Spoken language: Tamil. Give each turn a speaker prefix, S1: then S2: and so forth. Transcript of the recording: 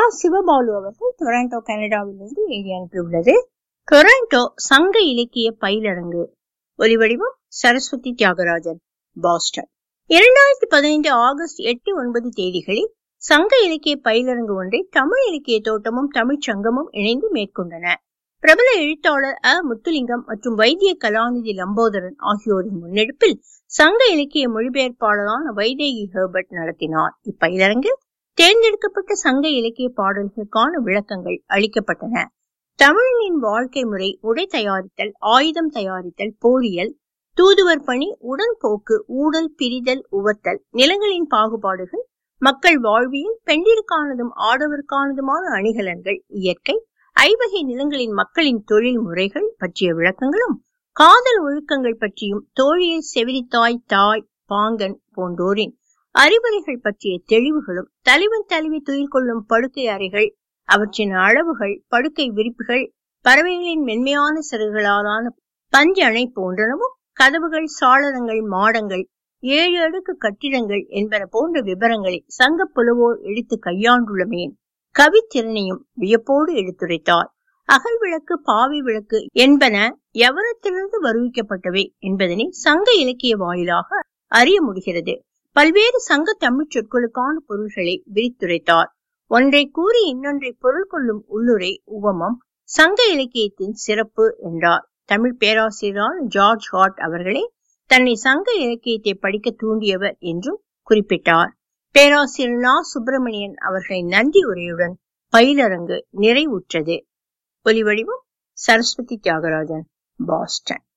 S1: சிவபாலு அவர்கள் டொராண்டோ கனடாவிலிருந்து எழுதி அனுப்பியுள்ளது. டொராண்டோ சங்க இலக்கிய பயிலரங்கு. ஒலிவடிவம் சரஸ்வதி தியாகராஜன், பாஸ்டன். 2015 ஆகஸ்ட் 8, 9 தேதிகளில் சங்க இலக்கிய பயிலரங்கு ஒன்றை தமிழ் இலக்கிய தோட்டமும் தமிழ்ச் சங்கமும் இணைந்து மேற்கொண்டன. பிரபல எழுத்தாளர் முத்துலிங்கம் மற்றும் வைத்திய கலாநிதி லம்போதரன் ஆகியோரின் முன்னெடுப்பில் சங்க இலக்கிய மொழிபெயர்ப்பாளரான வைதேகி ஹெர்பர்ட் நடத்தினார். இப்பயிலரங்கில் தேர்ந்தெடுக்கப்பட்ட சங்க இலக்கிய பாடல்களுக்கான விளக்கங்கள் அளிக்கப்பட்டன. தமிழனின் வாழ்க்கை முறை, உடை தயாரித்தல், ஆயுதம் தயாரித்தல், போரியல், தூதுவர் பணி, உடன்போக்கு, ஊடல், பிரிதல், உவத்தல், நிலங்களின் பாகுபாடுகள், மக்கள் வாழ்வியல், பெண்டிற்கானதும் ஆடவருக்கானதுமான அணிகலன்கள், இயற்கை, ஐவகை நிலங்களின் மக்களின் தொழில் முறைகள் பற்றிய விளக்கங்களும், காதல் ஒழுக்கங்கள் பற்றியும், தோழியர், செவிலித்தாய், தாய், பாங்கன் போன்றோரின் அறிவுரைகள் பற்றிய தெளிவுகளும், தலைவன் தலைவி துயில் கொள்ளும் படுக்கை அறைகள், அவற்றின் அளவுகள், படுக்கை விரிப்புகள், பறவைகளின் மென்மையான சிறகுகளாலான பஞ்சணை போன்றனவும், கதவுகள், சாளரங்கள், மாடங்கள், 7 அடுக்கு கட்டிடங்கள் என்பன போன்ற விபரங்களை சங்க புலவோர் எடுத்து கையாண்டுள்ளமையின் கவித்திறனையும் வியப்போடு எடுத்துரைத்தார். அகல் விளக்கு, பாவி விளக்கு என்பன எவரத்திலிருந்து வருவிக்கப்பட்டவை என்பதனை சங்க இலக்கிய வாயிலாக அறிய முடிகிறது. பல்வேறு சங்க தமிழ் சொற்களுக்கான பொருள்களை விரித்துரைத்தார். ஒன்றை கூறி இன்னொன்றை பொருள் கொள்ளும் உள்ளுரை, உவமம் சங்க இலக்கியத்தின் சிறப்பு என்றார். தமிழ் பேராசிரியரான ஜார்ஜ் ஹார்ட் அவர்களே தன்னை சங்க இலக்கியத்தை படிக்க தூண்டியவர் என்றும் குறிப்பிட்டார். பேராசிரியர் நா. சுப்பிரமணியன் அவர்களின் நன்றி உரையுடன் பயிலரங்கு நிறைவுற்றது. ஒலிவடிவம் சரஸ்வதி தியாகராஜன், பாஸ்டன்.